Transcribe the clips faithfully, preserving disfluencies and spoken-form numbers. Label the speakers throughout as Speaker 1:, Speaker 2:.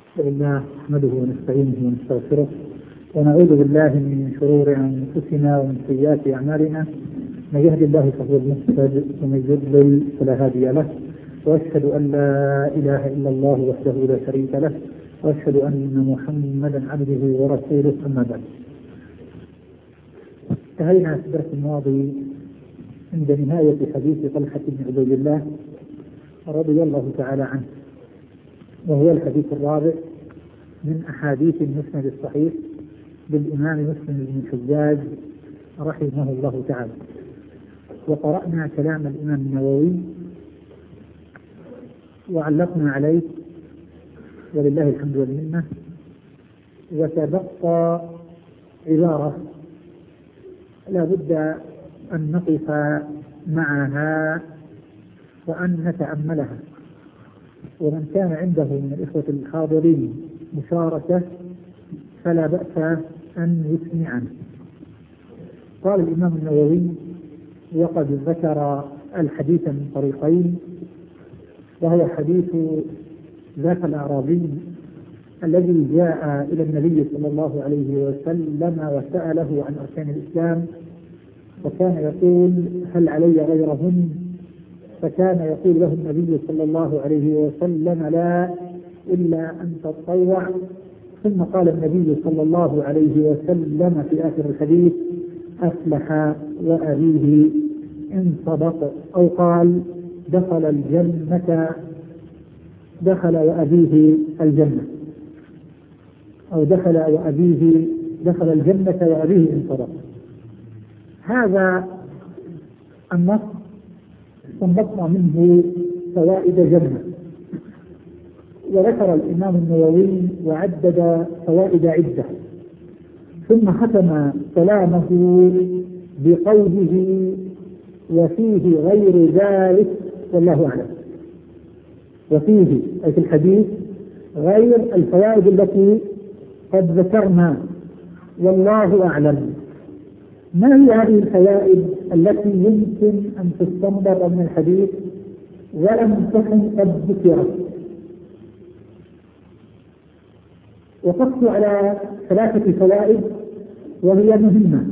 Speaker 1: لله نحمده ونستعينه ونستغفره ونعوذ بالله من شرور أنفسنا ومن سيئات أعمالنا، من يهد الله فهو المهتد ومن يضلل فلا هادي له، وأشهد أن لا إله إلا الله وحده لا شريك له، وأشهد أن محمدا عبده ورسوله. أما بعد، انتهينا في الدرس الماضي عند نهاية حديث طلحة بن عبيد الله رضي الله تعالى عنه، وهو الحديث الرابع من أحاديث المسند الصحيح للإمام مسلم بن الحجاج رحمه الله تعالى. وقرأنا كلام الإمام النووي وعلقنا عليه ولله الحمد والمنة، وتبقى عبارة لا بد أن نقف معها وأن نتأملها، ومن كان عنده من الإخوة الحاضرين مشاركة فلا بأس أن يسمعنا. قال الإمام النووي: وقد ذكر الحديث من طريقين، وهو حديث ذاك الأعرابي الذي جاء إلى النبي صلى الله عليه وسلم وسأله عن أركان الإسلام، وكان يقول: هل علي غيرهن؟ فكان يقول له النبي صلى الله عليه وسلم: لا، إلا أن تتطوع. ثم قال النبي صلى الله عليه وسلم في آخر الحديث: أفلح وأبيه إن صدق، أو قال: دخل الجنة دخل وأبيه الجنة، أو دخل وأبيه دخل الجنة وأبيه إن صدق. هذا النص استنبطنا منه فوائد جنة، وذكر الإمام النووي وعدد فوائد عدة، ثم ختم كلامه بقوله: وفيه غير ذلك والله أعلم. وفيه أي في الحديث غير الفوائد التي قد ذكرنا والله أعلم. ما هي هذه الفوائد التي يمكن أن تستنبط من الحديث ولم تكن قد ذكرت؟ وقفت على ثلاثة فوائد وهي مهمة.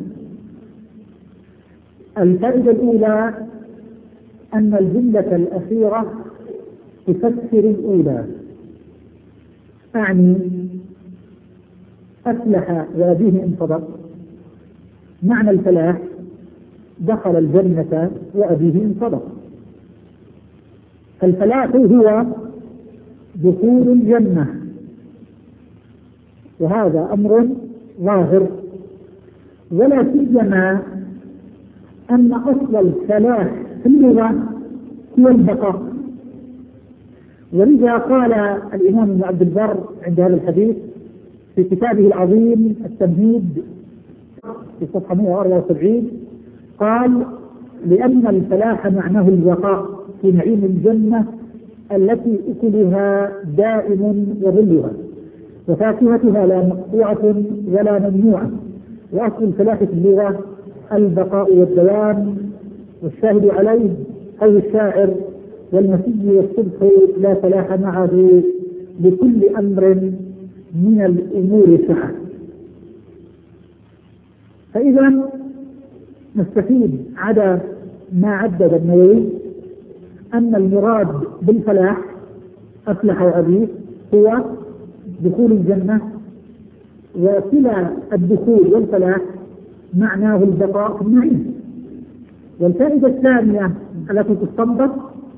Speaker 1: الفائدة الأولى أن الجملة الأخيرة تفسر الأولى، أعني أفلح وأبيه إن صدق. معنى الفلاح: دخل الجنة وأبيه إن صدق. الفلاح هو دخول الجنة، وهذا أمر ظاهر، ولا سيما أن أصل الفلاح في اللغة هو البقاء. ولذا قال الإمام ابن عبد البر عند هذا الحديث في كتابه العظيم التمهيد في صفحة مئة وأربعة وسبعين، قال: لأن الفلاح معناه البقاء في نعيم الجنة التي أكلها دائم وظلها، وفاكهتها لا مقطوعة ولا ممنوعة. وأصل الفلاح في اللغة البقاء والدوام، والشاهد عليه قول الشاعر: والمسي والصبح لا فلاح معه، لكل أمر من الأمور سعة. فإذا نستفيد على ما عدد النووي أن المراد بالفلاح أفلح وأبيه هو دخول الجنة، وكلا الدخول والفلاح معناه البقاء في النعيم. والفائدة الثانية التي تستنبط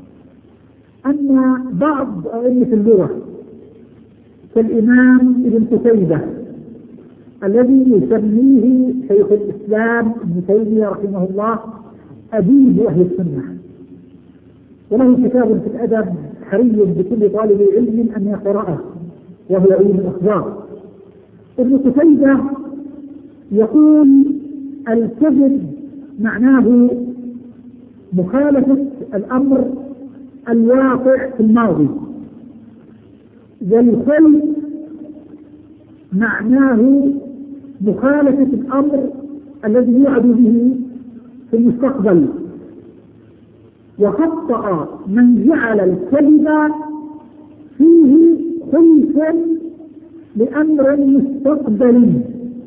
Speaker 1: أن بعض أئمة اللغة كالإمام ابن قتيبة الذي يسميه شيخ الإسلام ابن تيمية رحمه الله أديب أهل السنة، وله كتاب في الأدب حري بكل طالب علم أن يقرأه، وهو علم الأخبار. ابن قتيبة يقول: الكذب معناه مخالفة الأمر الواقع في الماضي، والخلف معناه مخالفة الأمر الذي يوعد به في المستقبل. وخطأ من جعل الكذب فيه خلف لأمر مستقبل.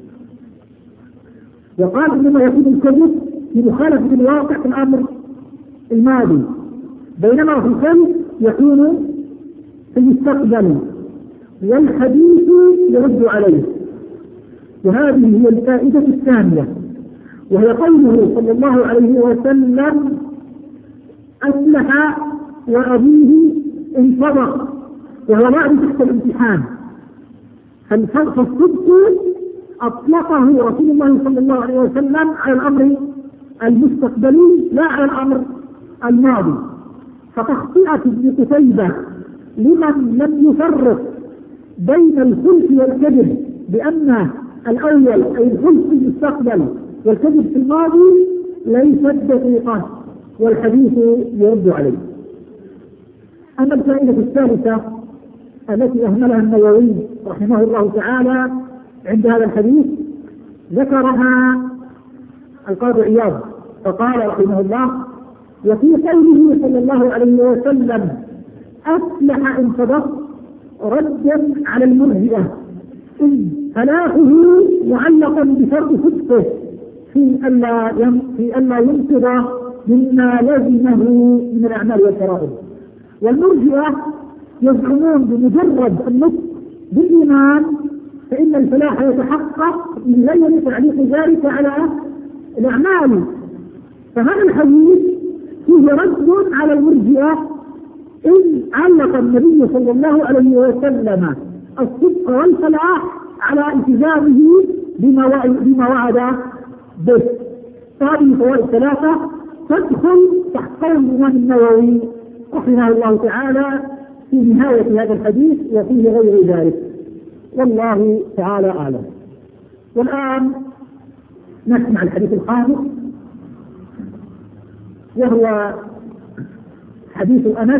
Speaker 1: وقال إنما يكون الكذب في مخالفة الواقع في الأمر الماضي، بينما في الكذب يكون في المستقبل، والحديث يرد عليه. وهذه هي الفائدة الثانية، وهي قوله صلى الله عليه وسلم: أفلح وأبيه إن صدق، وهو بعد تحت الامتحان. فالصدق أطلقه رسول الله صلى الله عليه وسلم على الأمر المستقبلي لا على الأمر الماضي. فتخطئة ابن قتيبة لمن لم يفرق بين الخلف والكذب بأن الأول أي الخلف في المستقبل والكذب في الماضي ليست دقيقة، والحديث يرد عليه. أما الفائدة الثالثة التي أهملها النووي رحمه الله تعالى عند هذا الحديث ذكرها القاضي عياض، فقال رحمه الله: وفي قوله صلى الله عليه وسلم أفلح إن صدق ردا على المرجئة، إذ فلاحه معلقا بشرط صدقه في ألا في ألا ينقض مما لزمه من الأعمال والفرائض. والمرجئة يزعمون بمجرد النطق بالإيمان فإن الفلاح يتحقق من غير تعليق ذلك على الأعمال. فهذا الحديث فيه رد على المرجئة، إذ علق النبي صلى الله عليه وسلم الصدق والفلاح على التزامه بما وعد به. فهذه الفوائد الثلاثة تدخل تحت قول الإمام النووي رحمه الله تعالى في نهاية هذا الحديث وفيه غير ذلك، والله تعالى أعلم. والآن نسمع الحديث الخامس، وهو حديث أنس.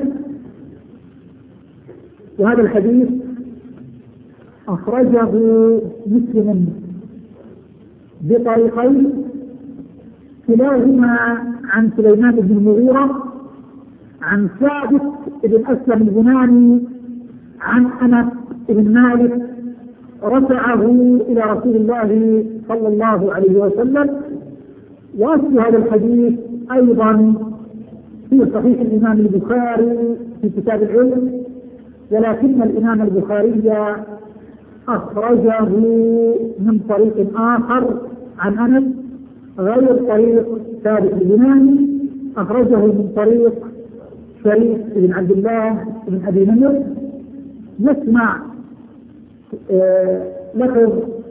Speaker 1: وهذا الحديث أخرجه مسلم بطريقين، كلاهما عن سليمان بن المغيرة عن ثابت بن أسلم البناني عن أنس بن مالك رفعه إلى رسول الله صلى الله عليه وسلم. وأصل هذا الحديث أيضا في صحيح الإمام البخاري في كتاب العلم، ولكن الإمام البخاري أخرجه من طريق آخر عن أنس غير طريق ثابت البناني، أخرجه من طريق شريف بن عبد الله بن أبي نمر. نسمع آه لفظ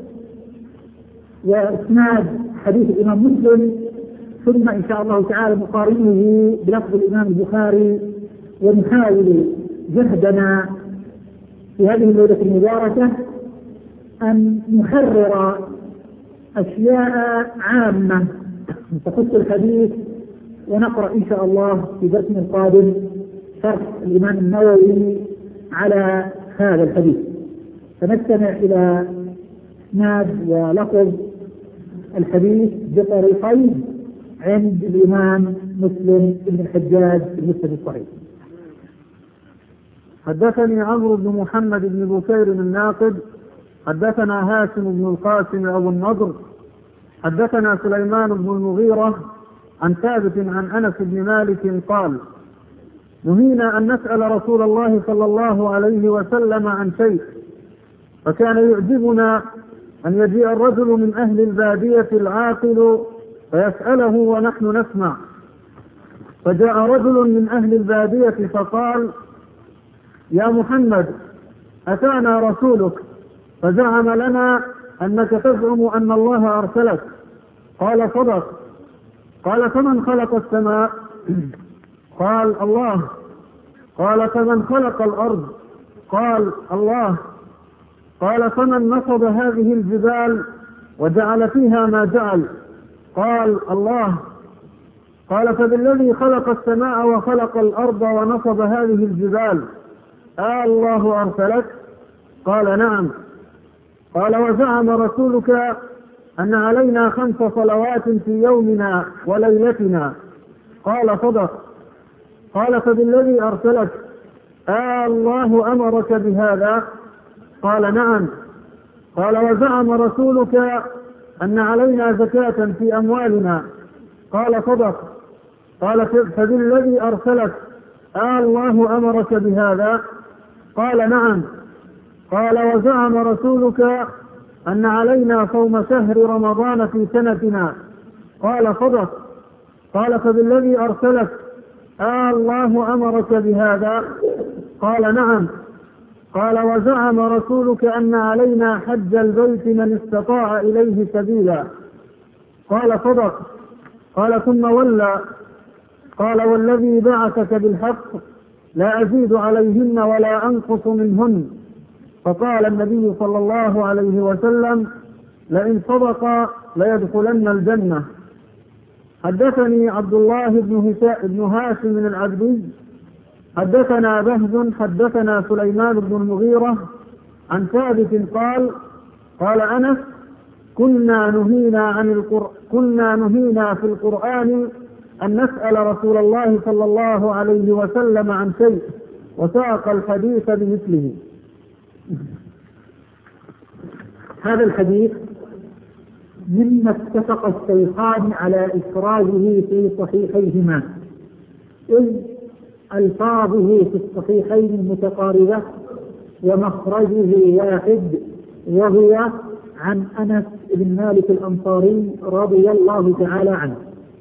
Speaker 1: وإسناد حديث الإمام مسلم، ثم إن شاء الله تعالى نقارنه بلفظ الإمام البخاري، ونحاول جهدنا في هذه الليلة المباركة أن نحرر أشياء عامة تخص الحديث، ونقرأ إن شاء الله في درسنا القادم شرح الإمام النووي على هذا الحديث. فنستمع إلى إسناد ولفظ الحديث بطريقين عند الإمام مسلم بن الحجاج في المسند الصحيح.
Speaker 2: حدثني عمرو بن محمد بن بكير الناقد حدثنا هاشم بن القاسم أبو النضر حدثنا سليمان بن المغيرة عن ثابت عن أنس بن مالك قال: نهينا أن نسأل رسول الله صلى الله عليه وسلم عن شيء، فكان يعجبنا أن يجيء الرجل من أهل البادية العاقل فيسأله ونحن نسمع. فجاء رجل من أهل البادية فقال: يا محمد، أتانا رسولك فزعم لنا أنك تزعم أن الله أرسلك. قال: صدق. قال: فمن خلق السماء؟ قال: الله. قال: فمن خلق الأرض؟ قال: الله. قال: فمن نصب هذه الجبال وجعل فيها ما جعل؟ قال: الله. قال: فبالذي خلق السماء وخلق الأرض ونصب هذه الجبال آه الله أرسلك؟ قال: نعم. قال: وزعم رسولك أن علينا خمس صلوات في يومنا وليلتنا؟ قال: صدق. قال: فبالذي أرسلك آه الله أمرك بهذا؟ قال نعم. قال وزعم رسولك أن علينا زكاة في أموالنا؟ قال صدق. قال فبالذي أرسلك آه الله أمرك بهذا؟ قال نعم. قال وزعم رسولك أن علينا صوم شهر رمضان في سنتنا؟ قال صدق. قال فبالذي أرسلك آه الله أمرك بهذا؟ قال نعم. قال وزعم رسولك أن علينا حج البيت من استطاع إليه سبيلا؟ قال صدق. قال ثم ولى. قال والذي بعثك بالحق لا أزيد عليهن ولا أنقص منهن. فقال النبي صلى الله عليه وسلم لئن صدق ليدخلن الجنة. حدثني عبد الله بن هاشم من العبدي حدثنا بهز حدثنا سليمان بن المغيرة عن ثابت قال قال أنس كنا نهينا عن القر... كنا نهينا في القرآن أن نسأل رسول الله صلى الله عليه وسلم عن شيء، وساق الحديث بمثله.
Speaker 1: هذا الحديث مما اتفق الشيخان على إخراجه في صحيحيهما، إذ ألفاظه في الصحيحين متقاربة ومخرجه واحد، وهو عن أنس بن مالك الأنصاري رضي الله تعالى عنه.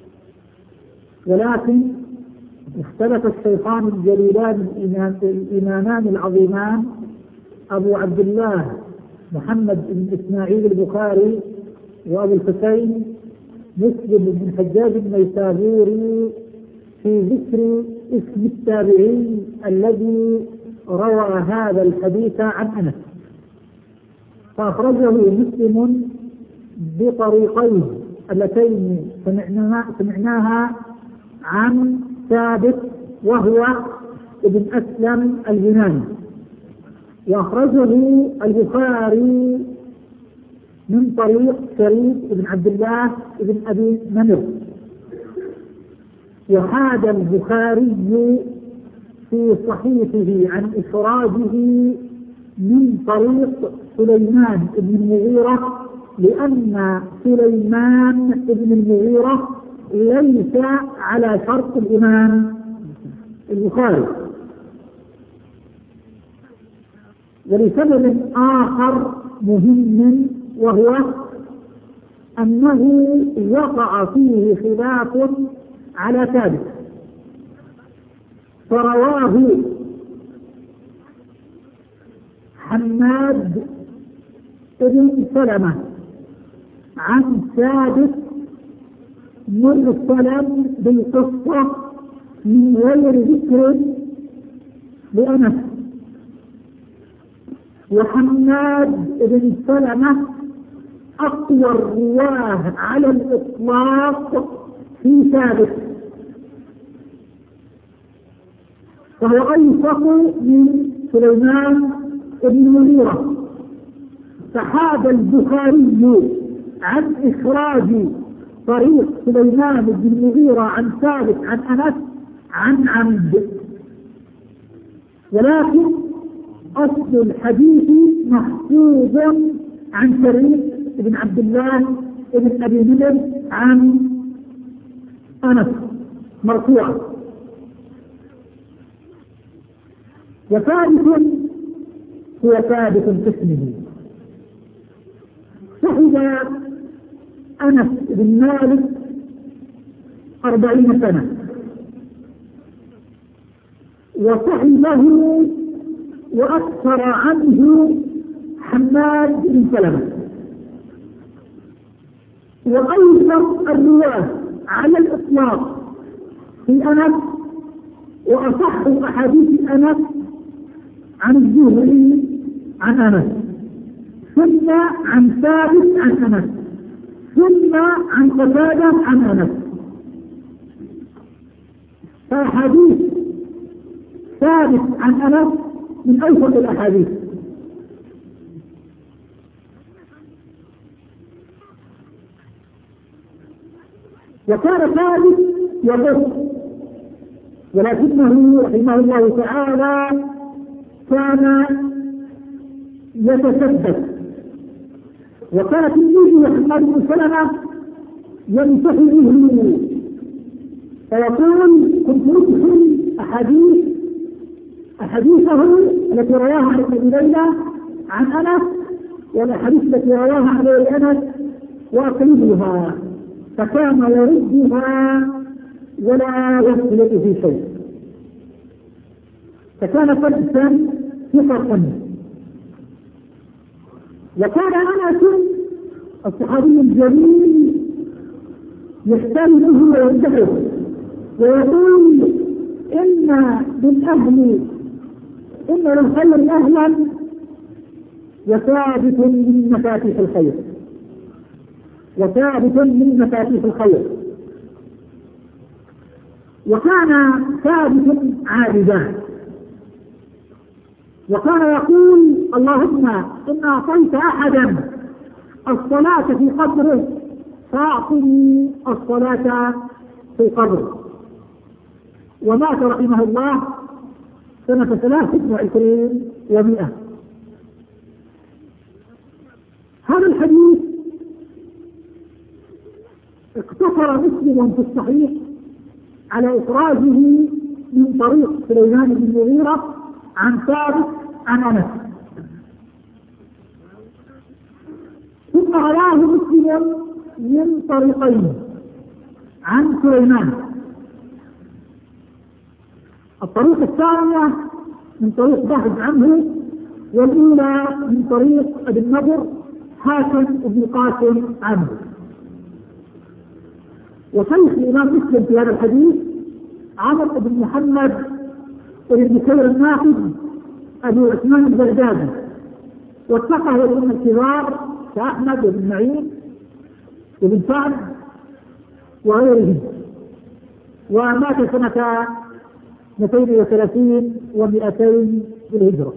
Speaker 1: ولكن اختلف الشيخان الجليلان الإمامان العظيمان أبو عبد الله محمد بن إسماعيل البخاري وأبو الحسين مسلم بن حجاج النيسابوري في ذكر اسم التابعي الذي روى هذا الحديث عن أنس، فأخرجه مسلم بطريقيه اللتين سمعناها عن ثابت وهو ابن أسلم اليوناني، وأخرجه البخاري من طريق شريك بن عبد الله بن أبي نمر. وحاد البخاري في صحيحه عن إخراجه من طريق سليمان بن المغيرة، لأن سليمان بن المغيرة ليس على شرط الإمام البخاري، ولسبب آخر مهم، وهو أنه وقع فيه خلاف على ثابت، فرواه حماد بن سلمة عن ثابت مرسلا بالقصة من غير ذكر لأنس، وحماد بن سلمة أقوى الرواه على الإطلاق في ثابت، فهو أوثق من سليمان بن المغيرة. فحاد البخاري عن إخراج طريق سليمان بن المغيرة عن ثابت عن أنس عن عمد، ولكن أصل الحديث محفوظ عن شريك بن عبد الله بن أبي نمر عن أنس مرفوعا. وثابت هو ثابت في اسمه، صحب أنس بن مالك أربعين سنة، وصحبه وأكثر عنه حماد بن سلمة. وأيضا الرواة على الإطلاق في أنس، وأصح أحاديث أنس عن الزهري عن أنس، ثم عن ثابت عن أنس، ثم عن قتادة عن أنس. فأحاديث ثابت عن أنس من أوثق الأحاديث. وكان ثابت يقول، ولكنه رحمه الله تعالى كان يتثبت. وكان تلميذه حماد بن سلمة يمسح به فيقول كنت أدخل أحاديث أحاديثه التي رواها عن ابن ليلى عن أنس والأحاديث التي رواها عن أنس وأقلبها، فكان يردها ولا يخلط في شيء، فكان فرقا ثقة. وكان أنس الصحابي الجليل يحتال به ويدعو ويقول إن للأهل إن للخير أهلا وثابت من مفاتيح الخير وثابت من مفاتيح الخير. وكان ثابت عابدا، وكان يقول اللهم إن أعطيت أحدا الصلاة في قبره فأعطني الصلاة في قبره. ومات رحمه الله سنة ثلاث وعشرين ومئة. هذا الحديث اقتصر مسلم في الصحيح على إخراجه من طريق سليمان بن المغيرة عن ثابت عن أنس، ثم رواه مسلم من طريقين عن سليمان. الطريق الثانية من طريق بحث عنه، والأولى من طريق ابن نضر هاشم بن قاسم عنه. وشيخ الإمام مسلم في هذا الحديث عمر بن محمد بن بكير الناقد أبو عثمان البغدادي، واتقه الأئمة الكبار كأحمد بن معين وابن سعد وغيرهم، ومات سنة اثنتين وثلاثين ومئتين بالهجرة.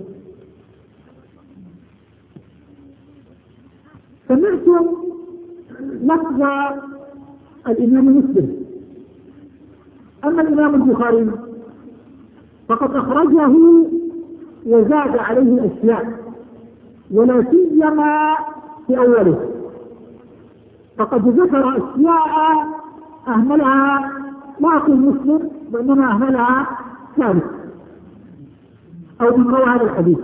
Speaker 1: سمعتم لفظ الإمام مسلم. أما الإمام البخاري فقد أخرجه وزاد عليه أشياء، ولا سيما في أوله، فقد ذكر أشياء أهملها لا أقول مسلم وإنما أهملها ثالث أو من روى هذا الحديث.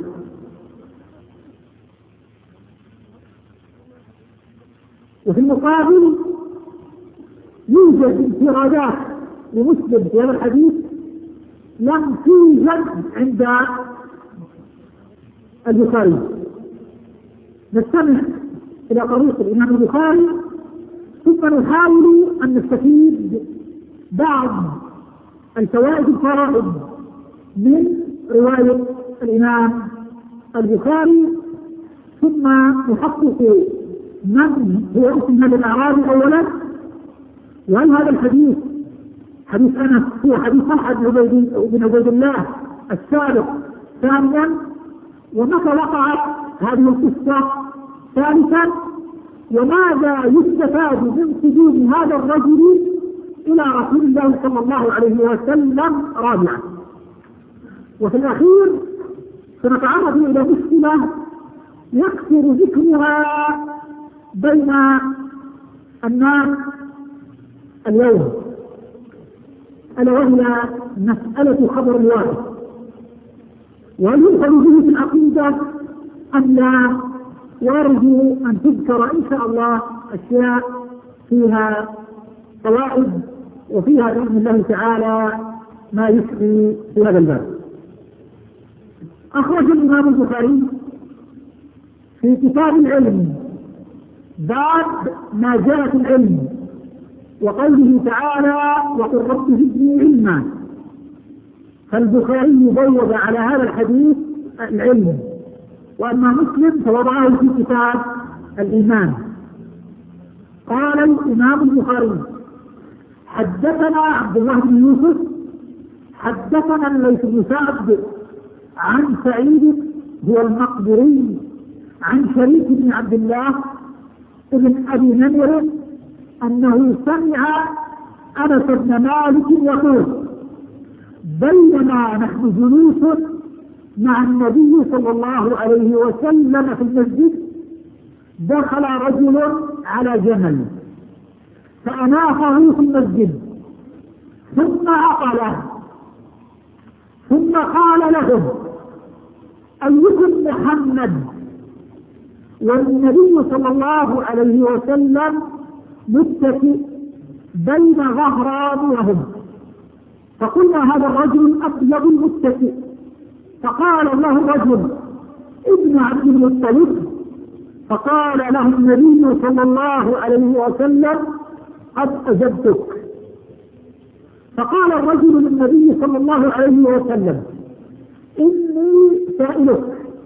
Speaker 1: وفي المقابل يوجد انفرادات لمسلم في هذا الحديث لم توجد عند البخاري. نستمع إلى طريق الإمام البخاري ثم نحاول أن نستفيد بعض الفوائد الفرائض من رواية الإمام البخاري، ثم نحقق من هو اسم هذا الأعرابي أولا، وهل هذا الحديث حديث أنس هو حديث أحد بن عبيد الله السابق ثانيا، ومتى وقعت هذه القصة ثالثا، وماذا يستفاد من قدوم هذا الرجل إلى رسول الله صلى الله عليه وسلم رابعا. وفي الأخير سنتعرض إلى مشكلة يكثر ذكرها بين الناس اليوم، ألا وهي مسألة خبر الواحد، وهل يدخل به في العقيدة أم لا؟ وأرجو أن تذكر إن شاء الله أشياء فيها فوائد وفيها بإذن الله تعالى ما يسري في هذا الباب. أخرج الإمام البخاري في كتاب العلم باب ما جاء في العلم وقوله تعالى وقل رب زدني علما، فالبخاري بوب على هذا الحديث العلم، وأما مسلم فوضعه في كتاب الإيمان. قال الإمام البخاري حدثنا عبد الله بن يوسف حدثنا الليث بن سعد عن سعيد هو المقبري عن شريك بن عبد الله ابن أبي نمر أنه سمع أنس بن مالك يقول بينما نحن جلوس مع النبي صلى الله عليه وسلم في المسجد، دخل رجل على جمل فأناخه في المسجد ثم عقله، ثم قال لهم: أيكم محمد؟ والنبي صلى الله عليه وسلم متكئ بين ظهرانهم، فقلنا: هذا الرجل الأبيض المتكئ. فقال له الرجل: ابن عبد المطلب. فقال له النبي صلى الله عليه وسلم: قد أجبتك. فقال الرجل للنبي صلى الله عليه وسلم: إني سائلك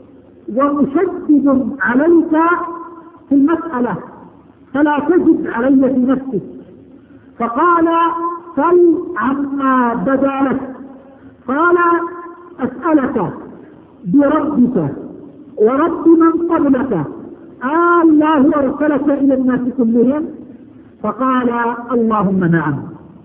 Speaker 1: ومشدد عليك في المسألة فلا تجد علي في نفسك. فقال: سل عما بدا لك. قال: أسألك بربك ورب من قبلك، آه الله أرسلك إلى الناس كلهم؟ فقال: اللهم نعم.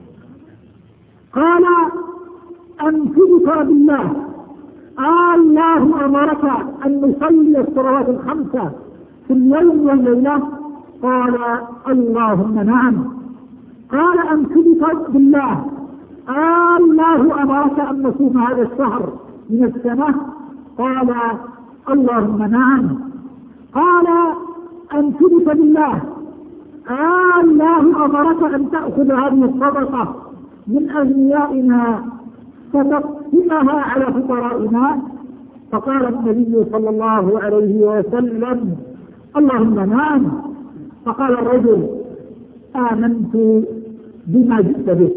Speaker 1: قال: أنشدك بالله، آه الله أمرك أن نصلي الصلوات الخمسة في اليوم والليلة؟ قال: اللهم نعم. قال: أنشدك بالله، آه الله أمرك أن نصوم هذا الشهر من السنة؟ قال: اللهم نعم. قال: أنشدك بالله، آه الله أمرك أن تأخذ هذه الصدقة من أغنيائنا فتقسمها على فقرائنا؟ فقال النبي صلى الله عليه وسلم: اللهم نعم. فقال الرجل: آمنت بما جئت به،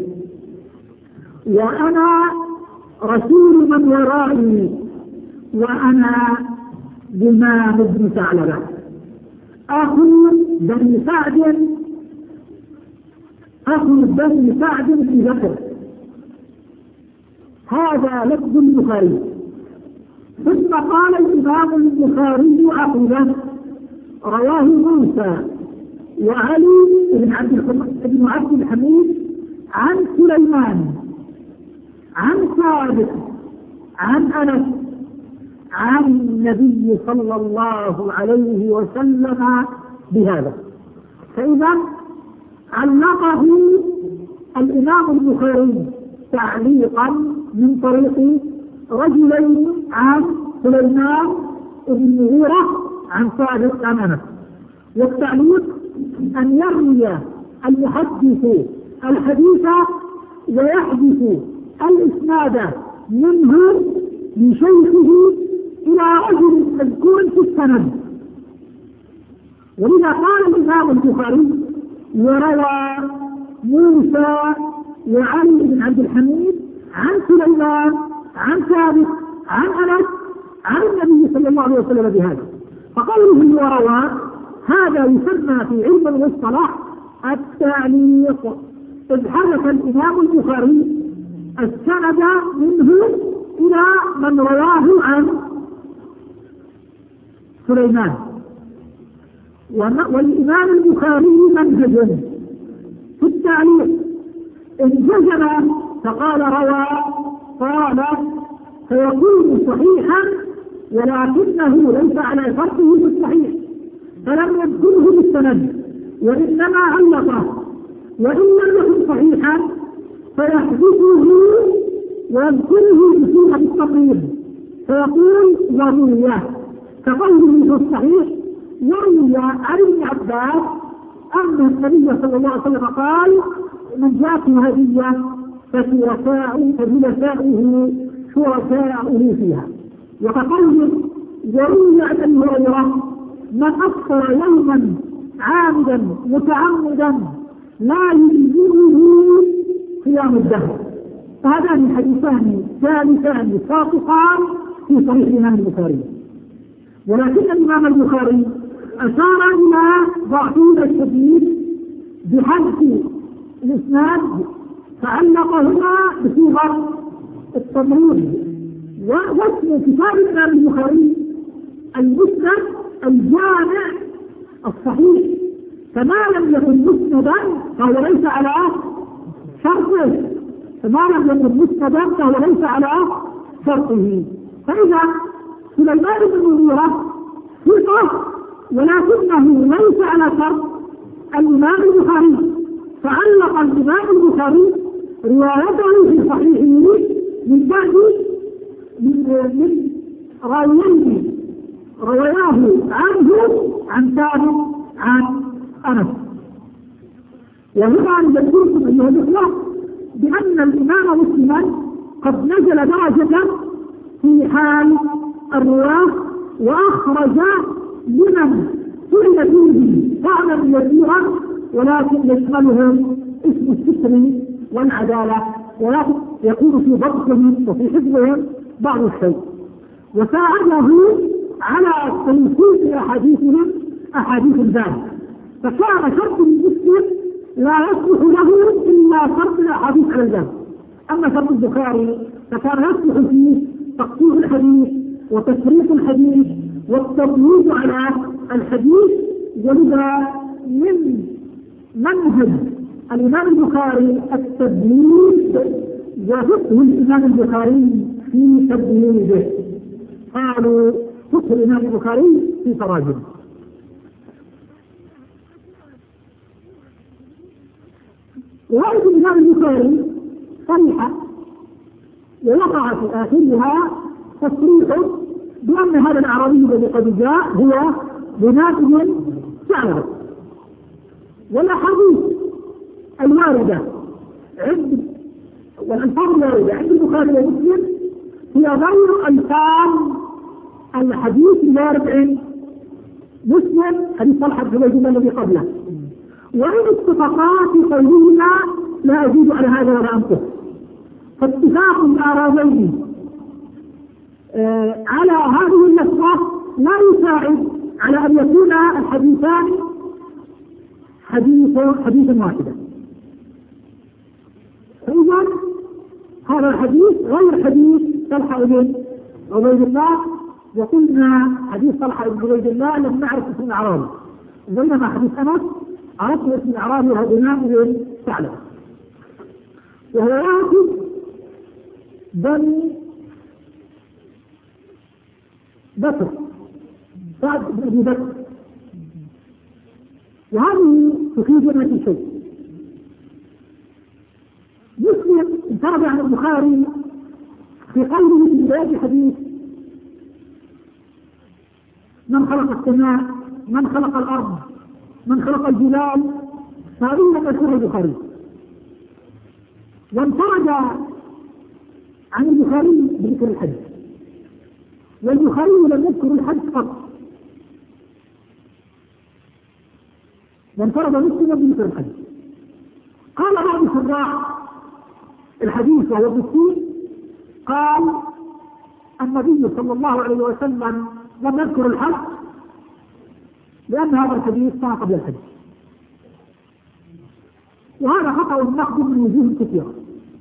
Speaker 1: وأنا رسول من ورائي، وأنا جمام بن ثعلبة أخو بني سعد أخو بني سعد بن بكر. هذا لفظ البخاري. ثم قال الإمام البخاري عقبه: رواه موسى وعلي بن عبد الحميد عن سليمان عن ثابت عن أنس عن النبي صلى الله عليه وسلم بهذا. فإذا علقه الإمام البخاري تعليقا من طريق رجلين عن سليمان بن المغيرة عن ثابت عن أنس. والتعليق أن يروي المحدث الحديث ويحدث الإسناد منه من شيخه إلى رجل مذكور في السند. ولذا قال الإمام البخاري: وروى موسى وعلي بن عبد الحميد عن سليمان عن ثابت عن أنس عن النبي صلى الله عليه وسلم بهذا. فقوله وروى هذا يسمى في علم المصطلح التعليق، إذ حدث الإمام البخاري السند منه إلى من رواه عن سليمان. والإمام البخاري منهج في التعليق، إن جزم فقال روى قال فيكون صحيحا، ولكنه ليس على فرضه بالصحيح فلم يذكره بالسند وإنما علقه. وإن لم يكن صحيحا فيحذفه ويذكره بصيغة التقريب فيقول ورويه، كقوله في الصحيح: يروي عن ابن عباس أن النبي صلى الله عليه وسلم قال: من جاءته هدية فشركاؤه شركاؤه فيها. وكقوله يروي عن ابي هريرة: من أفطر يوما عامدا متعمدا لا يلزمه قيام الدهر. فهذان حديثان ثالثان ساقطان في صحيح الإمام البخاري. ولكن الإمام البخاري أشار إلى ضعفه الشديد بحذف الإسناد، فعلقهما بصيغة التمريض. واسم كتاب الإمام البخاري المسند الجامع الصحيح، فما لم يكن مسندا فهو ليس على شرطه، فما لم يكن مسندا فهو ليس على شرطه. فإذا سليمان بن المغيرة ثقة ولكنه ليس على شرط الإمام البخاري، فعلق الإمام البخاري روايته في صحيحه من بعد من راويه رواه عنه عن ثابت عن أنس. وهنا نذكركم أيها الإخوة بأن الإمام مسلما قد نزل درجة في حال الرواة وأخرج لمن سئل فيه طعنا يسيرا ولكن يشملهم اسم الستر والعدالة، ولكن يكون في ضبطهم وفي حفظهم بعض الشيء، وساعده على تنسيق أحاديثهم أحاديث الباب، فكان شرط المسلم لا يصلح له إلا شرط الأحاديث على الباب. أما شرط البخاري فكان يصلح فيه تقصير الحديث وتفريق الحديث والتمييز على الحديث. ولذا من منهج الإمام البخاري التدليس وفقه الإمام البخاري في تدليسه. قالوا فقه الإمام البخاري في تراجم. رواية الإمام البخاري صريحة ووقع في آخرها تصريح بأن هذا الأعرابي الذي قد جاء هو بناتج ثعلبة. والأحاديث الواردة عند والألفاظ الواردة عند البخاري ومسلم هي غير ألفاظ الحديث الوارد عند مسلم حديث طلحة بن عبيد الله الذي قبله. وإن اتفقا في قولهما لا أزيد على هذا ولا أنقص، فاتفاق الآراءين آه على هذه اللفظة لا يساعد على أن يكون الحديثان حديث حديثا واحدا. فإذا هذا الحديث غير حديث طلحة بن عبيد الله، وقلنا حديث طلحة بن عبيد الله لم نعرف اسم الأعرابي، بينما حديث أنس عرفنا اسم الأعرابي وهو بناء بن ثعلبة، وهو واحد بني بكر سعد بن أبي بكر. وهذه تفيد لنا في شيء. مسلم انفرد عن البخاري في قوله في بداية الحديث من خلق السماء من خلق الأرض من خلق الجبال، هذه لم يذكرها البخاري. وانفرد عن البخاري بذكر الحج، والبخاري لم يذكر الحج فقط، وانفرد مسلم بذكر الحج. قال بعض شراح الحديث وهو مسلم قال النبي صلى الله عليه وسلم لم يذكر الحج لأن هذا الحديث كان قبل الحج، وهذا خطأ مأخذ من وجوه كثيرة.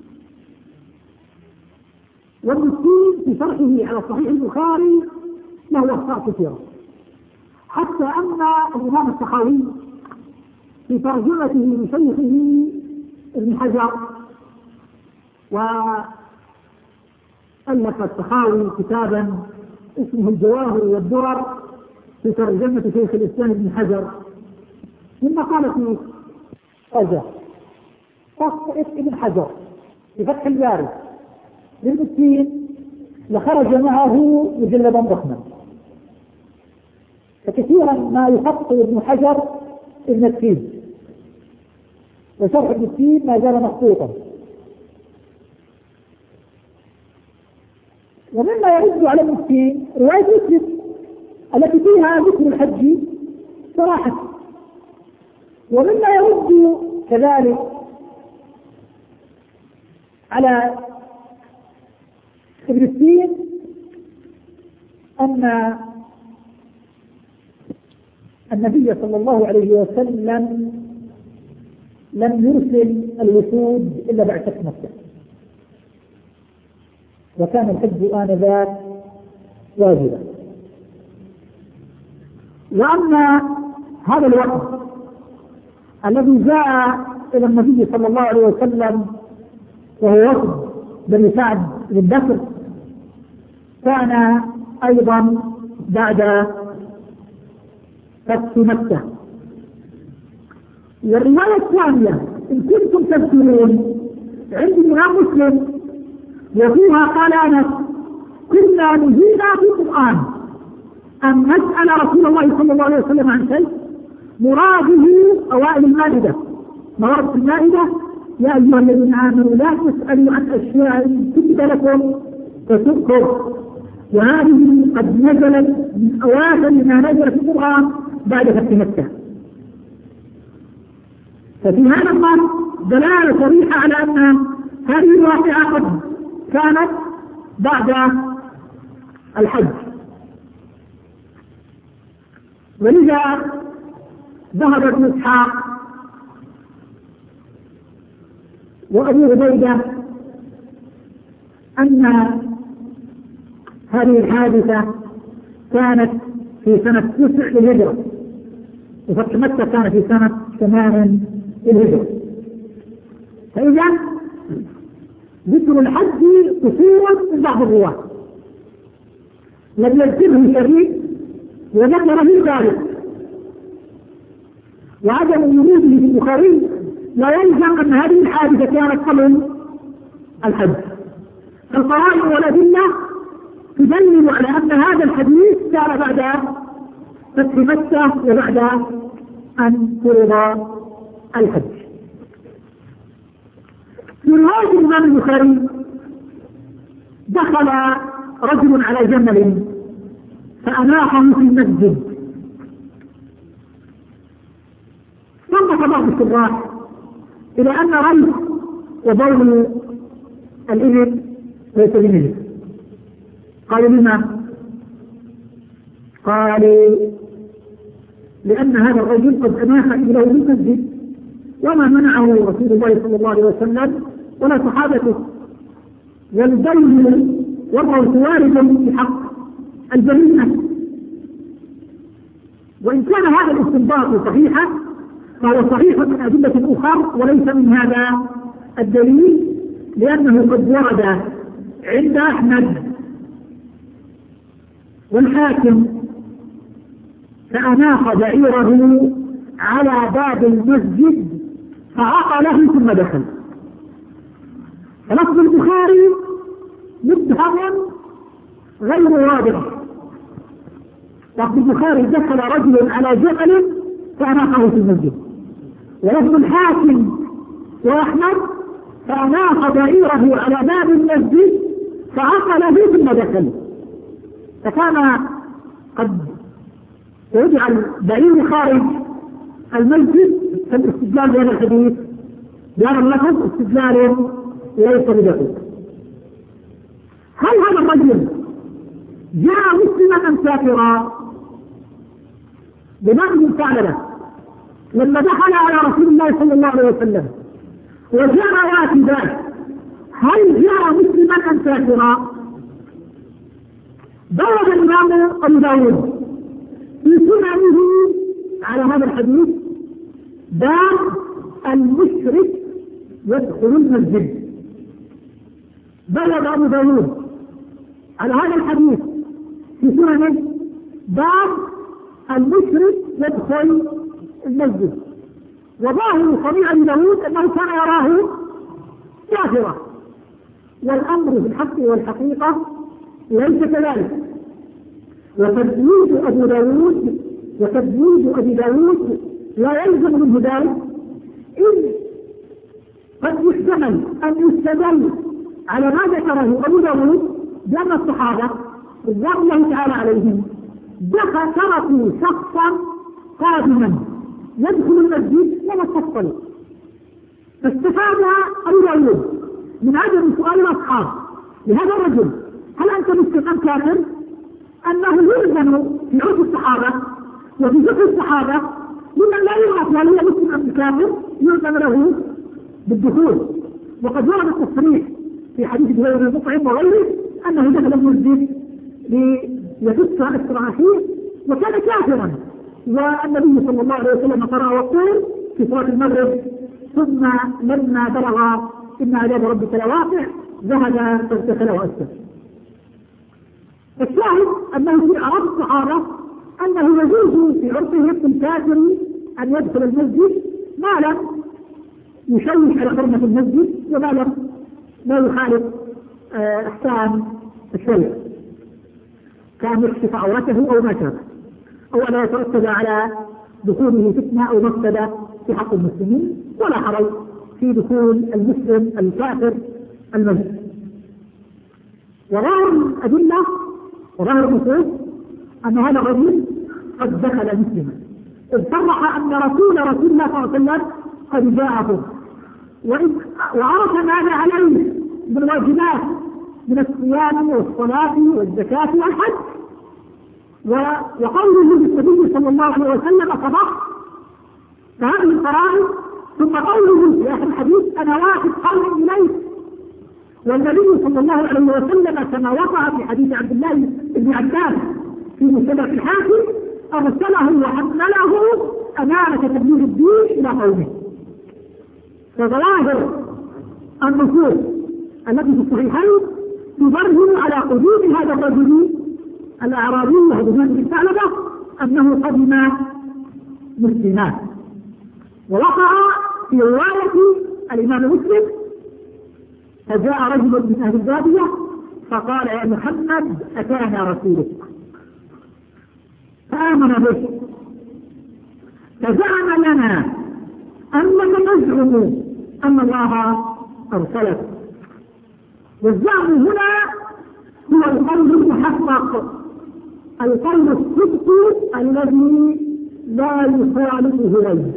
Speaker 1: والمسلم في شرحه على صحيح البخاري له أخطاء كثيرة، حتى أن الإمام السخاوي في ترجمته لشيخه ابن حجر، وألف السخاوي كتابا اسمه الجواهر والدرر في ترجمة شيخ الإسلام ابن حجر، مما قال فيه رجع تصف ابن حجر في فتح الباري للمسكين لخرج معه مجلدا ضخما، فكثيرا ما يخطئ ابن حجر ابن التين، وشرح ابن التين ما زال مخطوطا. ومما يرد على المسكين رواية مسلم التي فيها ذكر الحج صراحة. ومما يرد كذلك على ابن التين أن النبي صلى الله عليه وسلم لم يرسل الوفود إلا بعد فتح مكة، وكان الحج آنذاك واجبا. وأما هذا الوقت الذي جاء إلى النبي صلى الله عليه وسلم وهو وفد بني سعد بن بكر كان أيضا بعد فتح مكة. والرواية الثانية إن كنتم تذكرون عند الإمام مسلم وفيها قال أنس كنا نهينا في القرآن أن نسأل رسول الله صلى الله عليه وسلم عن شيء مراده أوائل المائدة. مراد في المائدة يا أيها الذين آمنوا لا تسألوا عن أشياء تبد لكم فتؤكر، وهذه قد نزلت من أواخر ما نزل في القرآن بعد فتح مكة. ففي هذا النص دلالة صريحة على أن هذه الواقعة قد كانت بعد الحج. ولذا ذهب ابن إسحاق وأبو عبيدة أن هذه الحادثة كانت في سنة تسع للهجرة، وفتح مكة كان في سنة ثمان للهجرة. فإذا ذكر الحج قصورا من بعض الرواة لم يذكره شريك وذكر من ذلك، وعدم وجوده في البخاري لا يلزم أن هذه الحادثة كانت قبل الحج. القرائن والأدلة تدلل على أن هذا الحديث كان بعد فتح مكة وبعد أن فرض الحج. في رواية الإمام البخاري دخل رجل على جمل فأناقه في المسجد، صنف بعض الشراح إلى أن ريح وبول الإبل ليس بنجس. قالوا لما؟ قالوا لأن هذا الرجل قد أناخ إبله في المسجد وما منعه رسول الله صلى الله عليه وسلم ولا صحابته، والبول والروث وارد في حق الجريمة. وإن كان هذا الاستنباط صحيحا فهو صحيح من أدلة أخرى وليس من هذا الدليل، لأنه قد ورد عند أحمد والحاكم فأناخ بعيره على باب المسجد فعقله ثم دخل. فلفظ البخاري مبهم غير واضح. لفظ البخاري دخل رجل على جبل فأناخه في المسجد، ولفظ الحاكم وأحمد فأناخ بعيره على باب المسجد فعقله ثم دخل. فكان قد يجعل بعير خارج المسجد كالاستدلال بهذا الحديث بهذا اللفظ استدلال ليس بدقيق. هل هذا الرجل جاء مسلما ام كافرا؟ بمعنى فعل له لما دخل على رسول الله صلى الله عليه وسلم وجاء واكدا هل جاء مسلما ام كافرا؟ ضرب الإمام أبو داود في سننه على هذا الحديث باب المشرك يدخل المسجد. ضرب أبو داود على هذا الحديث في سننه باب المشرك يدخل المسجد، وظاهر صنيع أبو داود أنه كان يراه كافرا، والأمر في الحق والحقيقة ليس كذلك. وتبييض أبو داود وتبييض أبي داود لا يلزم منه ذلك، إذ قد يحتمل أن يستدل على ما ذكره أبو داود بأن الصحابة رضوان الله تعالى عليهم دخل تركوا شخصا قادما يدخل المسجد ولا تفصل، فاستفاد أبو داود من عدم سؤال الأصحاب لهذا الرجل هل أنت مسلم أم كافر؟ أنه يلزم في عرف الصحابة وفي فقه الصحابة لمن لا يعرف هل هو مسلم أم كافر يلزم له بالدخول. وقد ورد التصريح في حديث جبير بن مطعم وغيره أنه دخل المسجد ليفك أسرع فيه وكان كافرا، والنبي صلى الله عليه وسلم قرأ وقال في صلاة المغرب ثم لما بلغ إن عذاب ربك لواقع ذهب فارتحل وأسر. الشاهد أنه في عرض الصحابة أنه يجوز في عرفهم الكافر أن يدخل المسجد ما لم يشوش على حرمة المسجد وما لم لا يخالف أحكام الشريعة، كان يكشف عورته أو ما شابه، أو لا يترتب على دخوله فتنة أو مفسدة في حق المسلمين، ولا حرج في دخول المسلم الكافر المسجد. وظاهر الأدلة وظاهر النصوص أن هذا الرجل قد دخل مسلما، إذ صرح أن رسول رسول الله صلى الله عليه وسلم قد جاءه وعرف ماذا عليه من الواجبات من الصيام والصلاة والزكاة والحج، وقوله للنبي صلى الله عليه وسلم صدق، فهذه الفرائض. ثم قوله في آخر الحديث أنا واحد قوم إليك، والنبي صلى الله عليه وسلم كما وقع في حديث عبد الله بن عباس في مسلم الحاكم أرسله وحمله أمانة تبليغ الدين إلى قومه. فظواهر النصوص التي في الصحيحين تبرهن على قدوم هذا الرجل الأعرابي وهدمان بن ثعلبة أنه قدم مسلما. ووقع في رواية الإمام مسلم فجاء رجل من أهل البادية فقال يا محمد أتانا رسولك، فآمن به، فزعم لنا أنك تزعم أن الله أرسلك. والزعم هنا هو القول المحقق، القول الصدق الذي لا يخالفه غيره.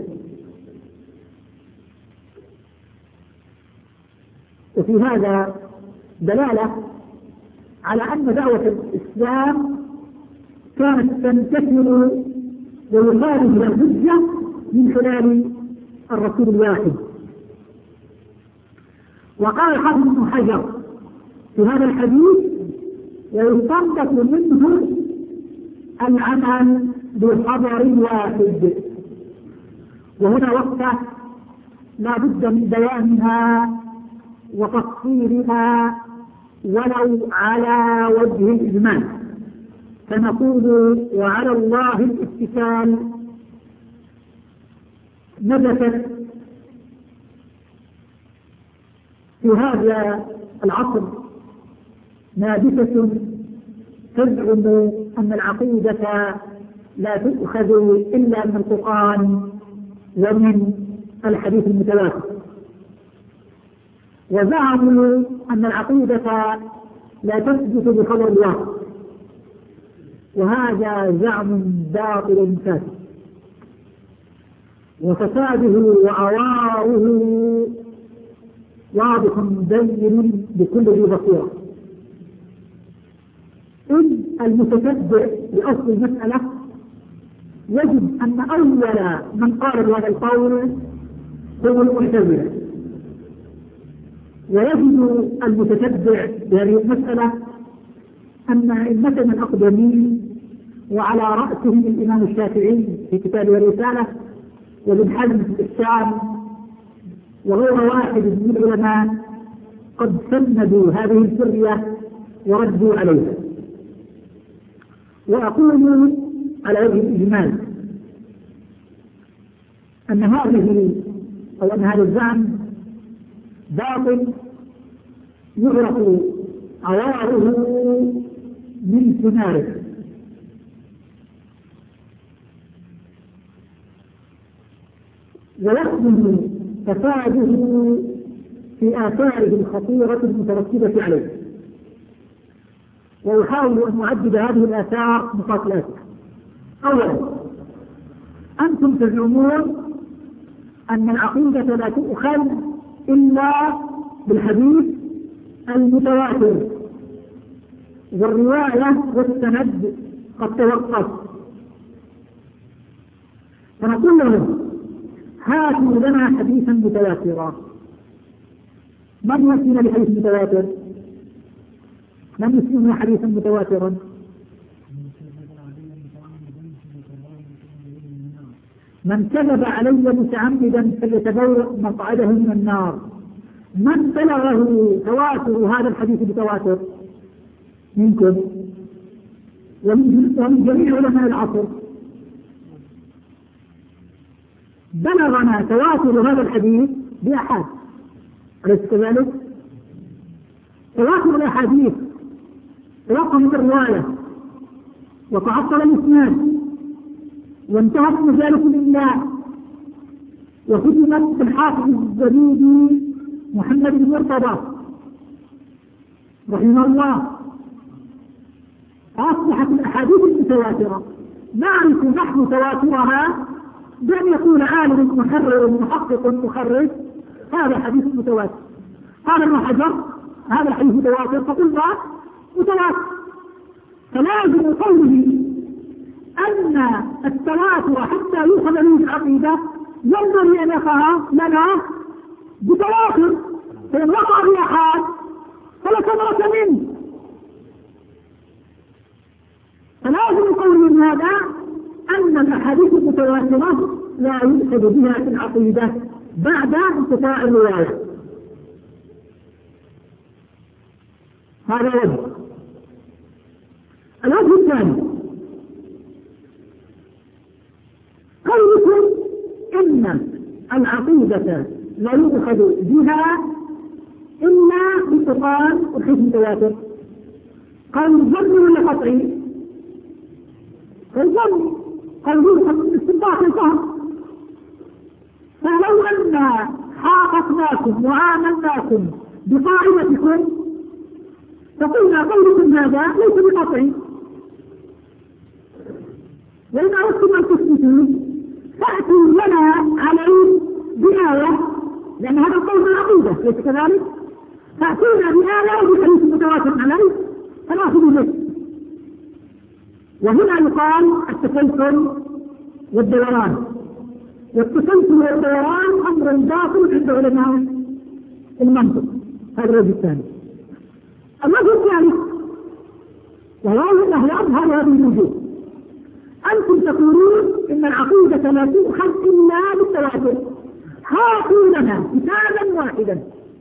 Speaker 1: وفي هذا دلالة على أن دعوة الإسلام كانت تنتشر ويخالف الحجة من خلال الرسول الواحد. وقال حافظ بن حجر في هذا الحديث ويستنبط منه العمل بخبر واحد، وهنا وقفة لا بد من بيانها وتفصيلها ولو على وجه الإجمال، فنقول وعلى الله الاتكال نبتت في هذا العصر نابتة تزعم أن العقيدة لا تؤخذ إلا من القرآن ومن الحديث المتواتر، وزعموا أن العقيدة لا تثبت بخبر الله، وهذا زعم باطل فاسد، وفساده وعواره واضح بين بكل ذي بصيرة. إذ المتتبع لأصل المسألة يجد أن أول من قال بهذا القول هو المعتزلة، ويجد المتتبع بهذه المسألة أن أئمتنا الأقدمين وعلى رأسهم الإمام الشافعي في كتابه الرسالة وابن حزم في الإحكام وغير واحد من العلماء قد سندوا هذه الفرية وردوا عليها. وأقول على وجه الإجمال أن هذه أو أن هذا الزعم باطل يعرف عواره من ثماره، ويحمل فساده في آثاره الخطيرة المترتبة عليه. ويحاول أن يعدد هذه الآثار مقاتلاتها. أولا، أنتم تزعمون أن العقيدة لا تؤخذ إلا بالحديث المتواتر، والرواية والسند قد توقف، فنقول لهم هاتوا لنا حديثا متواترا. من يأتينا بحديث متواتر؟ من يسمى حديثا متواترا؟ من كذب علي متعمدا فليتبوأ مقعده من النار. من بلغه تواتر هذا الحديث بتواتر منكم؟ ومن جميع علماء العصر بلغنا تواتر هذا الحديث بأحاد، أليس كذلك؟ تواتر الأحاديث رقم الرواية وتعطل الإسناد وانتهت مجالس لله وختمت بالحافظ الزبيدي محمد بن مرتضى رحمه الله. أصبحت الأحاديث المتواترة نعرف نحن تواترها بأن يكون عالم محرر محقق مخرج هذا حديث متواتر، قال ابن حجر هذا الحديث متواتر فقلنا متواتر، فلازم قوله أن التواتر حتى يؤخذ به العقيدة ينبغي أن يقع لنا بتواتر، فإن وقع بأحد فلا ثمرة منه. فلازم قول من هذا أن الأحاديث المتواترة لا يؤخذ بها في العقيدة بعد انقطاع الرواية. هذا وجه. الوجه الثاني قولكم إن العقيدة لا يؤخذ بها إلا بانقطاع الحديث المتواتر، قالوا الظن ولا قطعي؟ الظن قالوا الاستنباط الفهم. فلو أن حاققناكم وعاملناكم بقاعدتكم فقلنا قولكم هذا ليس بقطعي، وإن أردتم أن تثبتوا فأتوا لنا عليه بآية، لأن هذا القول من العقيدة ليس كذلك، فأتونا بآية بحديث متواتر عليه فنأخذ به. وهنا يقال التسلسل والدوران، والتسلسل والدوران أمر باطل عند علماء المنطق. هذا الوجه الثاني. الوجه الثالث وهو أنه يظهر هذه الوجوه، أنتم تقولون إن العقيدة لا تؤخذ إلا بالتواتر، هاتوا لنا كتابا واحدا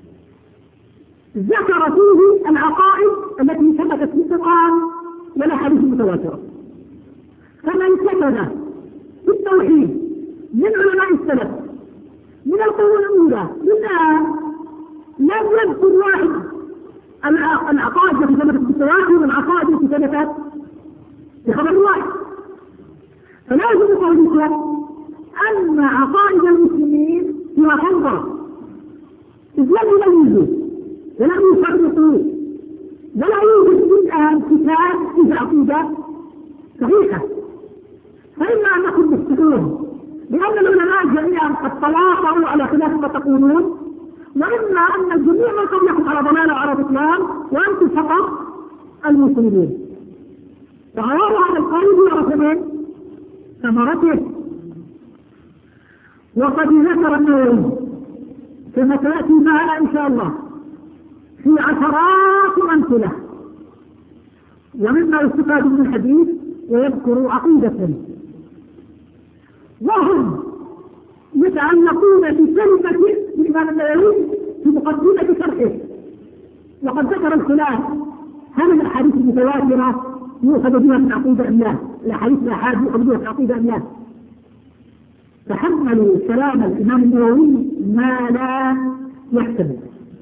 Speaker 1: ذكر فيه العقائد التي ثبتت في القرآن والأحاديث المتواترة. فمن كتب في التوحيد من علماء السلف من القرون الأولى منها لم يذكر واحد العقائد التي ثبتت في التواتر والعقائد التي ثبتت في خبر واحد. فلازم قولكم أن عقائد المسلمين هي فوضى، إذ لم يميزوا ولم يفرقوا ولا يوجد الآن كتاب في عقيدة صحيحة، فإما أن نكون مفتدون لأن العلماء جميعا قد تواصلوا على خلاف ما تقولون، وإما أن الجميع من قبلكم على ضلال وعلى بطلان وأنتم فقط المسلمين. فعيار هذا القول يعرف من ثمرته. وقد ذكر النووي كما تأتي معنا إن شاء الله في عشرات أمثلة ومما يستفاد من الحديث ويذكر عقيدة، وهم يتعلقون بكلمة الإمام النووي في مقدمة شرحه. وقد ذكر الخلاف هل الأحاديث المتواترة يؤخذ بها من عقيدة أم لا؟ الأحاديث الآحاد يؤخذ بها من عقيدة أم لا؟ تحملوا كلام الإمام النووي ما لا يحتمل،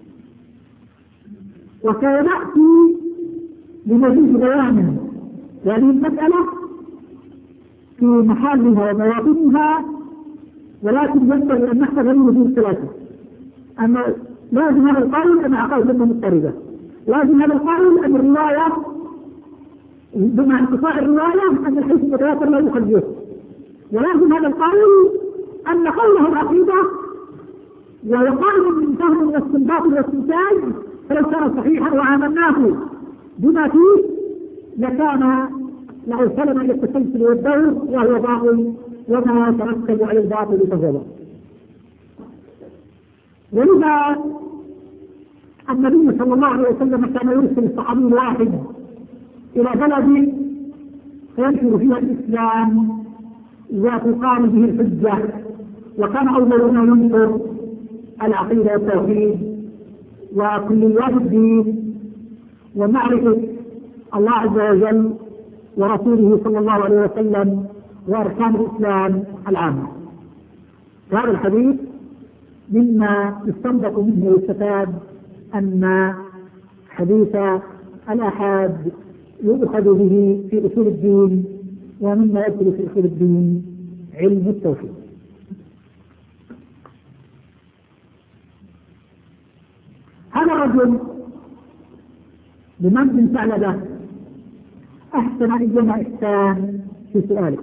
Speaker 1: وسيأتي بمزيد بيان هذه المسألة في محلها ومواطنها، ولكن ينبغي أن نحفظ هذه الثلاثة. أما لازم هذا القول أن عقائد منه مضطربة، لازم هذا القول أن الرواية بمع انقطاع الرواية أن الحديث المتواتر لا يؤخذ به، ولازم هذا القول أن قوله العقيدة ويقال من فهم واستنباط واستنتاج، فلو كان صحيحا وعاملناه بما فيه لكان لأوصلنا إلى التسلسل والدور وهو باطل وما يترتب على الباطل فهو. ولذا النبي صلى الله عليه وسلم كان يرسل الصحابي الواحد إلى بلد فينشر فيها الإسلام وتقام به الحجة، وكان أول ما ينشر العقيدة والتوحيد وكليات الدين ومعرفة الله عز وجل ورسوله صلى الله عليه وسلم وأركان الإسلام العامة. هذا الحديث مما يستنبط منه ويستفاد أن حديث الآحاد يؤخذ به في أصول الدين، ومما يدخل في أصول الدين علم التوحيد. هذا الرجل بمن بن ثعلبة أحسن أيما إحسان في سؤاله،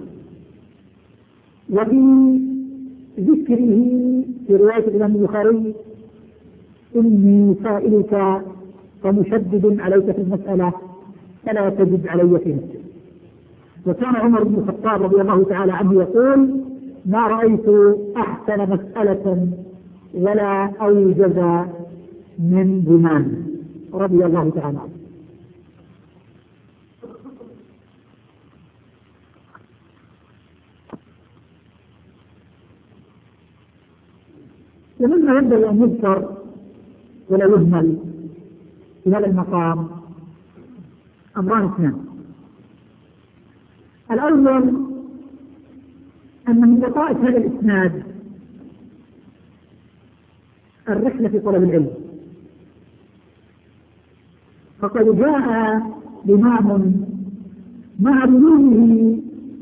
Speaker 1: وفي ذكره في رواية الإمام البخاري إني سائلك ومشدد عليك في المسألة فلا تجد علي في نفسك. وكان عمر بن الخطاب رضي الله تعالى عنه يقول ما رأيت أحسن مسألة ولا أوجز من بنان رضي الله تعالى عنه. ومما ينبغي أن يذكر ولا يهمل في هذا المقام أمران اثنان. الأول أن من لطائف هذا الإسناد الرحلة في طلب العلم، فقد جاء إمام مع بلوغه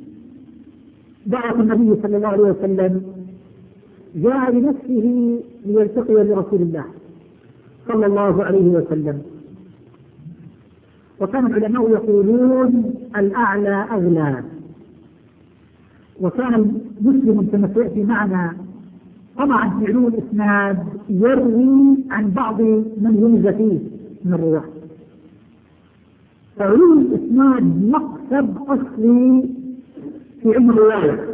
Speaker 1: دعوة النبي صلى الله عليه وسلم جاء بنفسه ليلتقي برسول الله صلى الله عليه وسلم. وكان العلماء يقولون الأعلى أغلى، وكان المسلم كما سيأتي معنا طبعا في علو الإسناد يروي عن بعض من ينزى فيه من الرواة. فعلو الإسناد مقصد أصلي في علم الرواية،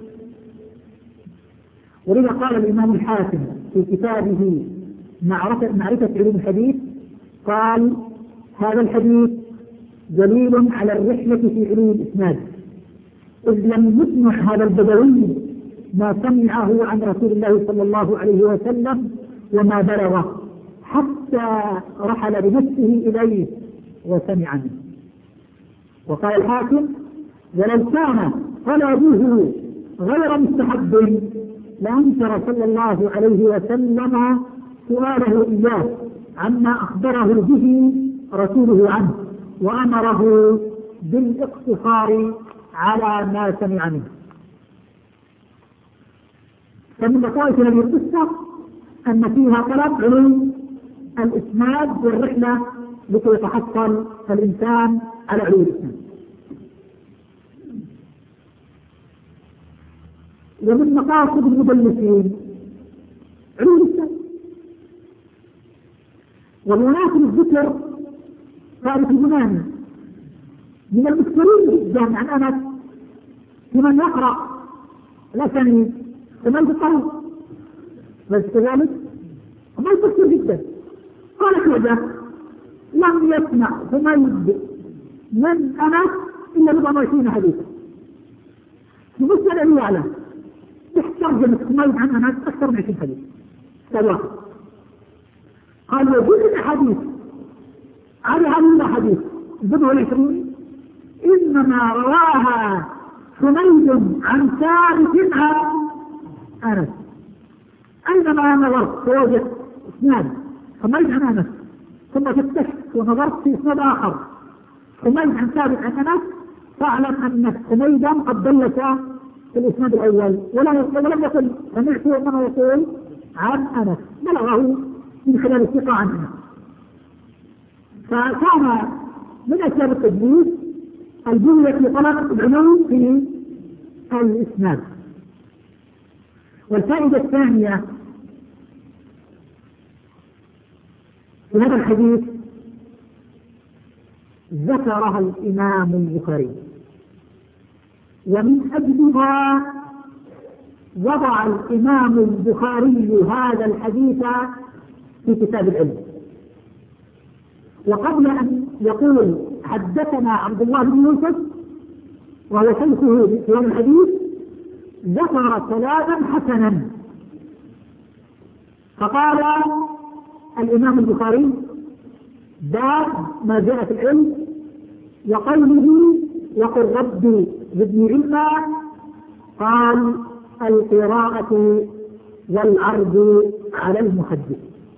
Speaker 1: ولذا قال الإمام الحاكم في كتابه معرفة, معرفة علوم الحديث قال هذا الحديث دليل على الرحلة في علوم الإسناد، إذ لم يسمع هذا البدوي ما سمعه عن رسول الله صلى الله عليه وسلم وما بلغه حتى رحل بنفسه إليه وسمع منه. وقال الحاكم ولو كان طلبه غير مستحب لأنكر صلى الله عليه وسلم سؤاله إياه عما أخبره به رسوله عنه، وأمره بالاقتصار على ما سمع منه. فمن لطائف هذه القصة أن فيها طلب علم الإسناد والرحلة لكي يتحصل الإنسان على علو الإسناد. ومن مقاصد المدلسين علو الإسناد. والمناسب الذكر فارس اليوناني من المكثرين جدا عن أنس في من يقرأ الأسانيد وما يتطور، بس كذلك وما يفكر جدا. قال كذا لم يسمع حميد من أنس إلا بضع وعشرين حديثا. في مسألة اللي يعلم تحترجم حميد عن أنس أكثر من عشرين حديث. قال قال وجود الحديث على هذا الحديث بضع وعشرين إنما رواها حميد عن ثابت عن أنس. أينما نظرت فوجدت إسناد حميد عن أنس، ثم فتشت ونظرت في إسناد آخر حميد عن ثابت عن أنس، فاعلم أن حميدا قد دلس في الإسناد الأول ولم يقل سمعت إنما يقول عن أنس، بلغه من خلال الثقة عن أنس. فكان من أسباب التدليس الجملة في طلب العلوم في الإسناد. والفائدة الثانية في هذا الحديث ذكرها الإمام البخاري، ومن أجلها وضع الإمام البخاري هذا الحديث في كتاب العلم. وقبل أن يقول حدثنا عبد الله بن يوسف وهو شيخه في هذا الحديث ذكر كلاما حسنا، فقال الإمام البخاري باب ما جاء في العلم وقوله وقل ربي زدني علما، قال القراءة والعرض على المحدث.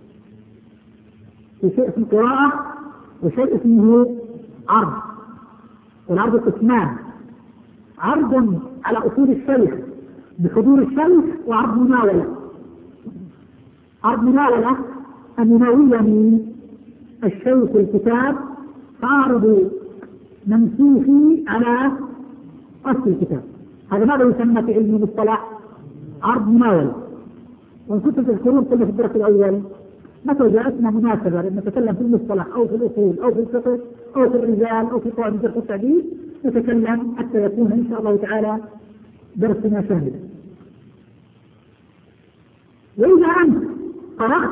Speaker 1: في شيء اسمه قراءة وشيء اسمه عرض، والعرض قسمان: عرض على أصول الشيخ بحضور الشيخ، وعرض مناولة. عرض مناولة أن يناول من الشيخ الكتاب فأعرض منسوخي على أصل الكتاب. هذا ماذا يسمى في علم المصطلح؟ عرض مناولة. وإن كنتم تذكرون كل في الدرس الأول متى جاءتنا مناسبة لأن نتكلم في المصطلح أو في الأصول أو في الفقه أو في الرجال أو في قواعد الجرح والتعديل، نتكلم حتى يكون إن شاء الله تعالى درسنا شاملا. وإذا أنت قرأت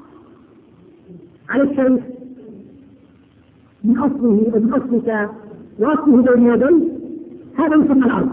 Speaker 1: على الشيخ من أصله ومن أصلك وأصله بين يديه، هذا يسمى العرض.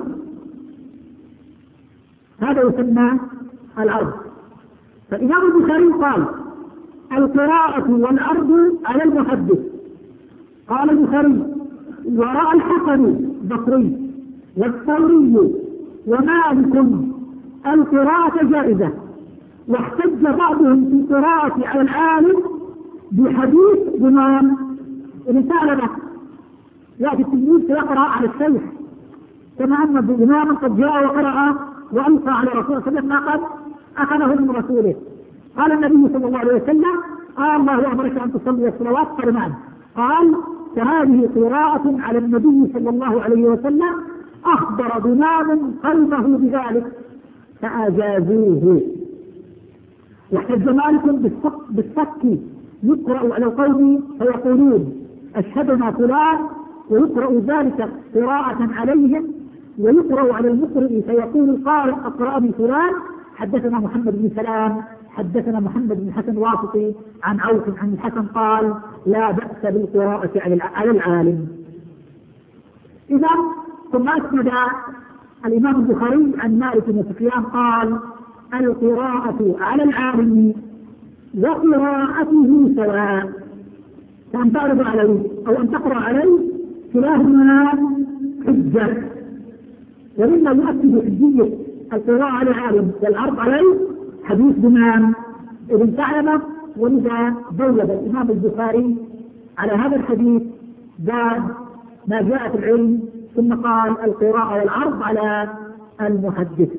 Speaker 1: هذا يسمى العرض. فالإمام البخاري قال القراءة والعرض على المحدث. قال البخاري: وراء الحسن البصري والثوري ومالك القراءة جائزة، واحتج بعضهم في القراءة على العالم بحديث إمام ابن ثعلبة. يأتي التلميذ فيقرأ على الشيخ كما أن الإمام قد جاء وقرأ وألقى على رسول الله صلى الله عليه وسلم ما قد أخذه من رسوله. قال النبي صلى الله عليه وسلم: آه الله أمرك أن تصلي الصلوات. قال نعم. قال: فهذه قراءة على النبي صلى الله عليه وسلم، أخبر بنام قلبه بذلك فأجازوه. واحتج مالك بالصك يقرأ على القوم فيقولون أشهدنا فلان، ويقرأ ذلك قراءة عليهم، ويقرأ على المقرئ فيقول القارئ أقرأني فلان. حدثنا محمد بن سلام حدثنا محمد بن حسن واسطي عن عوف عن الحسن قال: لا بأس بالقراءة على العالم. إذا ثم أسند الإمام البخاري عن مالك بن سفيان قال: القراءة على العالم وقراءته سواء، فأن تعرض عليه أو أن تقرأ عليه كلاهما حجة. ومما يؤكد حجية القراءة على العالم والعرض عليه حديث بنام ابن ثعلبة. ولذا بوب الإمام البخاري على هذا الحديث باب ما جاء في العلم، ثم قال القراءة والعرض على المحدث.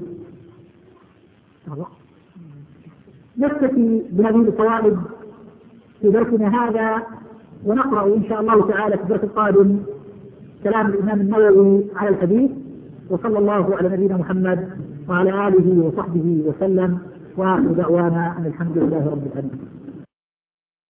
Speaker 1: نكتفي بهذه الفوائد في درسنا هذا، ونقرأ إن شاء الله تعالى في الدرس القادم كلام الإمام النووي على الحديث. وصلى الله على نبينا محمد وعلى آله وصحبه وسلم، وآخر دعوانا أن الحمد لله رب العالمين.